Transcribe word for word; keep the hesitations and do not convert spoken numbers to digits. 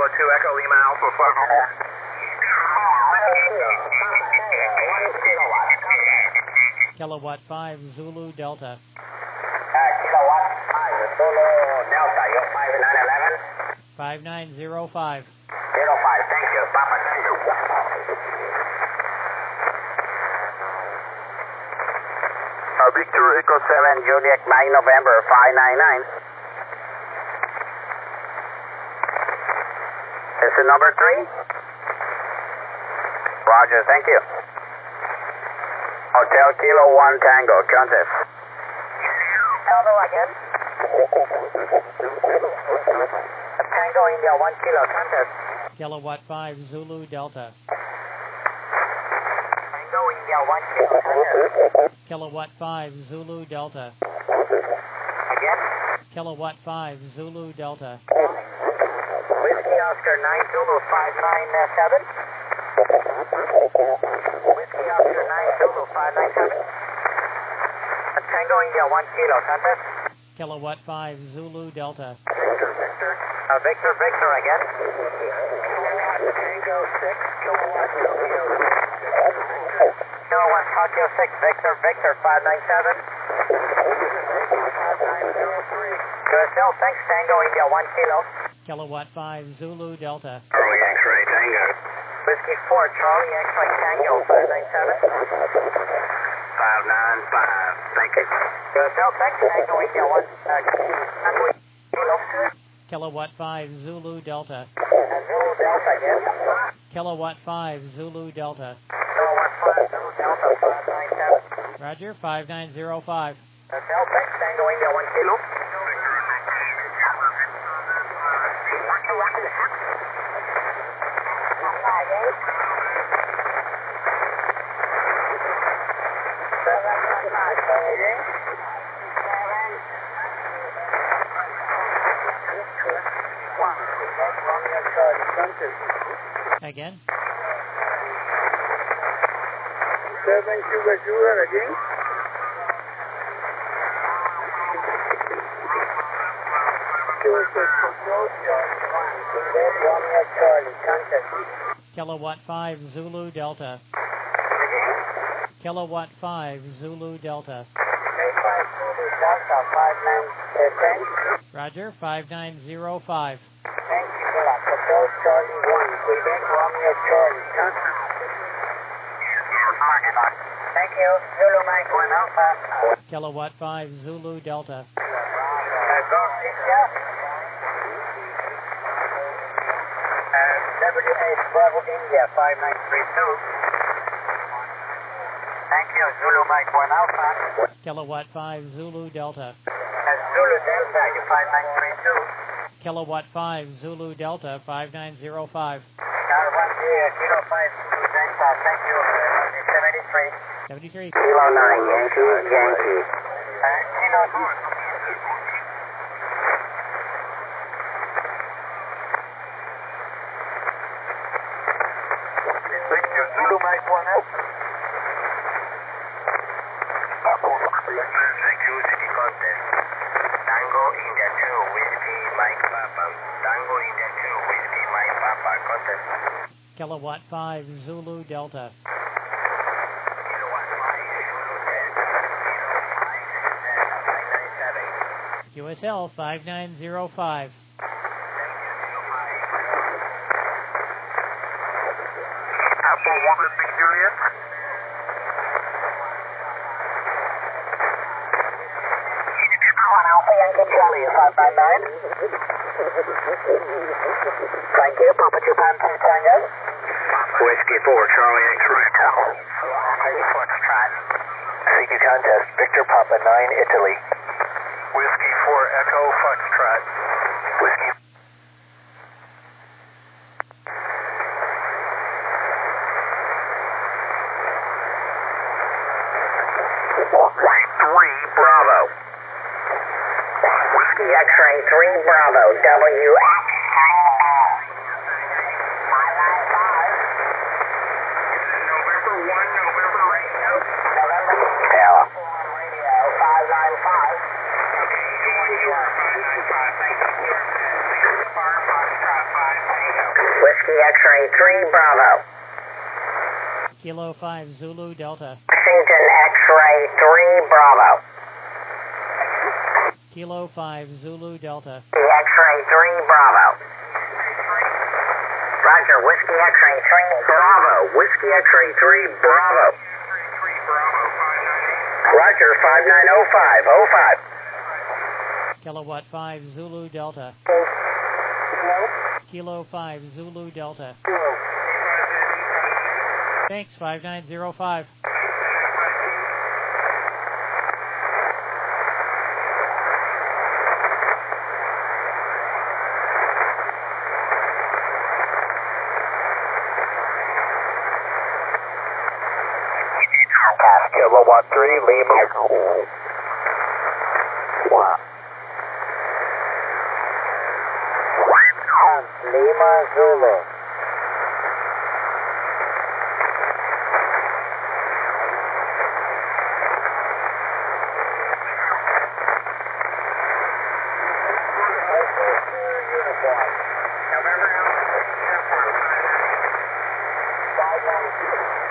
two Echo Lima Alpha five. Kilowatt five Zulu Delta. Uh, kilowatt five Zulu Delta, you're five nine eleven? five nine zero five. Zero five, thank you. Papa, thank you. Uh, Victor Echo seven Juliet nine November five nine nine. This is number three? Roger, thank you. Hotel Kilo one Tango, contest. Tango again. Tango India one Kilo, contest. Kilowatt five Zulu Delta. Tango India one Kilo, contest. Kilowatt five Zulu Delta. Again. Kilowatt five Zulu Delta. Whiskey Oscar nine Zulu five nine seven. Whiskey Oscar nine Zulu five nine seven. Tango India one Kilo, contest. Kilowatt five Zulu Delta. Victor Victor. Uh, Victor Victor again. Tango six Kilowatt Tokyo. Kilowatt Tokyo six Victor Victor five nine seven. five nine zero three. Good deal, thanks Tango India one Kilo. Kilowatt five Zulu Delta. Charlie X-Ray Tango. Whiskey four Charlie X-Ray Tango five nine seven. five nine five, thank you. Good deal, thanks Tango India one uh, Kilo. Kilowatt five Zulu Delta. Uh, Zulu Delta again. Kilowatt five Zulu Delta. Kilowatt five Zulu Delta five nine seven. Roger, five nine zero five. Good deal, thanks Tango India one Kilo. Again. Seven Sugar Sugar again. Kilowatt five Zulu Delta. Kilowatt five Zulu Delta. Roger, five nine zero five. Thank you. Zulu Mike one Alpha. Kilowatt five Zulu Delta. W eight Bravo India five nine three two. Thank you. Zulu Mike one Alpha. Kilowatt five Zulu Delta. Zulu Delta five nine three two. Kilowatt five Zulu Delta five nine zero five. Car one Kilo five Zulu Delta. Thank you. seventy-three. seventy-three. Kilo nine Yankee Yankee. Uh, Kilo two. Thank you, Zulu Mike one Alpha. Thank you, City Contest. Tango India two, Whiskey Mike Papa. Tango India two, Whiskey Mike Papa. Contest. Kilowatt five Zulu Delta. Kilowatt five, Zulu Delta. five nine seven. U S L five nine zero five. Apple one Big Juliet. One Alpha Yankee Charlie five nine nine. Thank you. Papa Japan two Tango. Whiskey four, Charlie X-Ray. Foxtrot. C Q Contest. Victor Papa nine Italy. Whiskey four, Echo Foxtrot. Whiskey. Three, Bravo. Whiskey X-Ray three Bravo. W X. November one, November radio. Tower. Radio five nine five. Okay, you want your five nine five, thank you. Bar Foxtrot five, thank you. Whiskey X-ray three, Bravo. Kilo five Zulu Delta. Washington X-ray three, Bravo. Kilo five Zulu Delta. X-ray three, Bravo. Roger, Whiskey X-ray three, Bravo. Whiskey X-ray three, Bravo. Roger, five nine oh five, oh five. Kilowatt five Zulu Delta. Kilo five Zulu Delta. Thanks, five nine zero five. Kilowatt three, Lima. Wow. Lima Zulu. November Alpha uniform five nine.